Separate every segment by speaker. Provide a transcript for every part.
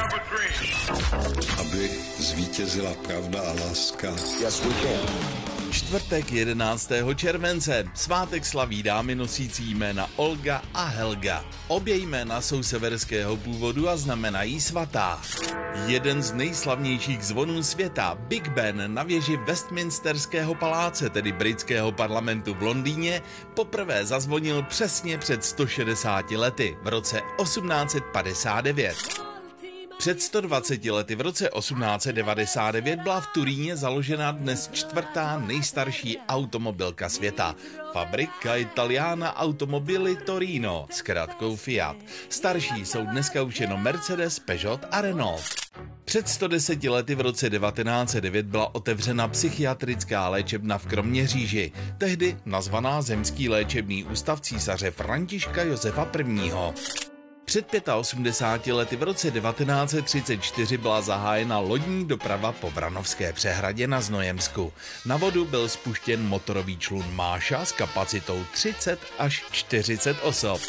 Speaker 1: Aby zvítězila pravda a láska.
Speaker 2: Yes, we can.
Speaker 3: Čtvrtek 11. července. Svátek slaví dámy nosící jména Olga a Helga. Obě jména jsou severského původu a znamenají svatá. Jeden z nejslavnějších zvonů světa, Big Ben na věži Westminsterského paláce, tedy britského parlamentu v Londýně, poprvé zazvonil přesně před 160 lety, v roce 1859. Před 120 lety v roce 1899 byla v Turíně založena dnes čtvrtá nejstarší automobilka světa. Fabrika Italiana Automobili Torino, zkratkou Fiat. Starší jsou dneska už jenom Mercedes, Peugeot a Renault. Před 110 lety v roce 1909 byla otevřena psychiatrická léčebna v Kroměříži, tehdy nazvaná Zemský léčebný ústav císaře Františka Josefa I. Před 85 lety v roce 1934 byla zahájena lodní doprava po Vranovské přehradě na Znojemsku. Na vodu byl spuštěn motorový člun Máša s kapacitou 30 až 40 osob.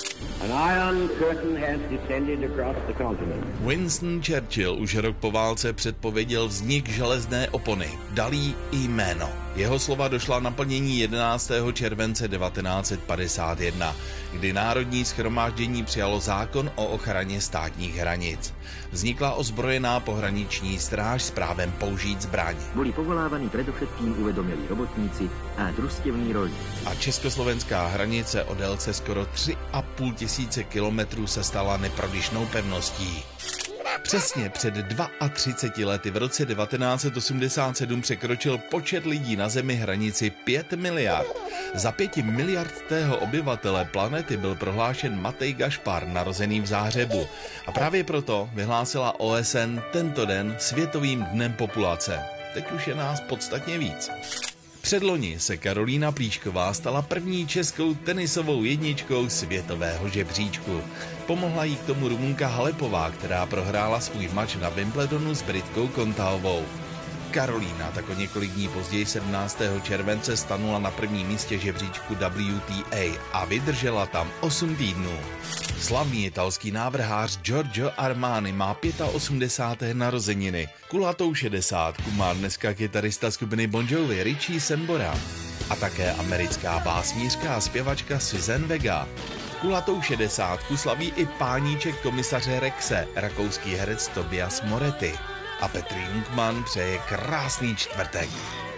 Speaker 3: Winston Churchill už rok po válce předpověděl vznik železné opony. Dal jí jméno. Jeho slova došla naplnění 11. července 1951, kdy Národní shromáždění přijalo zákon o ochraně státních hranic. Vznikla ozbrojená pohraniční stráž s právem použít zbraň.
Speaker 4: Boli povolávaní predovšetkým uvedomělí robotníci a družstevní rolníci.
Speaker 3: A československá hranice o délce skoro 3,5 tisíce kilometrů se stala neprodyšnou pevností. Přesně před 32 lety v roce 1987 překročil počet lidí na Zemi hranici 5 miliard. Za 5 miliardtého obyvatele planety byl prohlášen Matej Gašpar, narozený v Záhřebu. A právě proto vyhlásila OSN tento den Světovým dnem populace. Teď už je nás podstatně víc. Předloni se Karolína Plíšková stala první českou tenisovou jedničkou světového žebříčku. Pomohla jí k tomu Rumunka Halepová, která prohrála svůj mač na Wimbledonu s Britkou Kontahovou. Karolína tak o několik dní později 17. července stanula na prvním místě žebříčku WTA a vydržela tam 8 týdnů. Slavný italský návrhář Giorgio Armani má 85. narozeniny. Kulatou 60 má dneska kytarista skupiny Bon Jovi Richie Sambora a také americká básnířka a zpěvačka Suzanne Vega. Kulatou 60 slaví i páníček komisaře Rexe, rakouský herec Tobias Moretti. A Petr Jungmann přeje krásný čtvrtek.